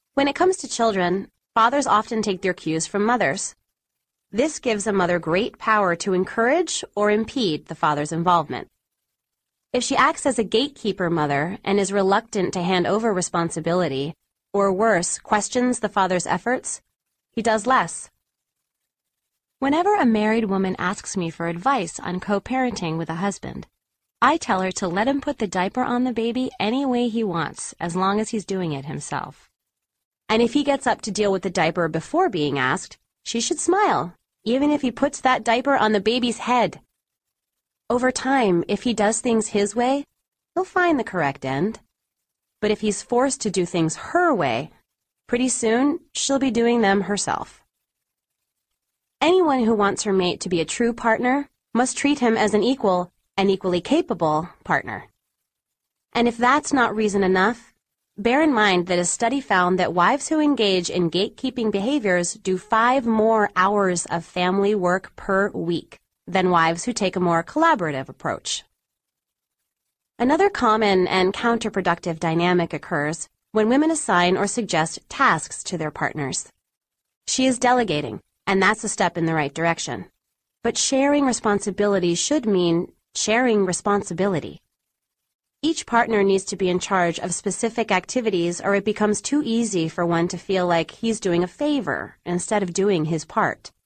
When it comes to children, fathers often take their cues from mothers. This gives a mother great power to encourage or impede the father's involvement. If she acts as a gatekeeper mother and is reluctant to hand over responsibility, or worse, questions the father's efforts, he does less. Whenever a married woman asks me for advice on co-parenting with a husband, I tell her to let him put the diaper on the baby any way he wants, as long as he's doing it himself. And if he gets up to deal with the diaper before being asked, she should smile, even if he puts that diaper on the baby's head. Over time, if he does things his way, he'll find the correct end. But if he's forced to do things her way, pretty soon she'll be doing them herself. Anyone who wants her mate to be a true partner must treat him as an equal and equally capable partner. And if that's not reason enough, bear in mind that a study found that wives who engage in gatekeeping behaviors do 5 more hours of family work per week than wives who take a more collaborative approach. Another common and counterproductive dynamic occurs when women assign or suggest tasks to their partners. She is delegating, and that's a step in the right direction. But sharing responsibility should mean sharing responsibility. Each partner needs to be in charge of specific activities, or it becomes too easy for one to feel like he's doing a favor instead of doing his part.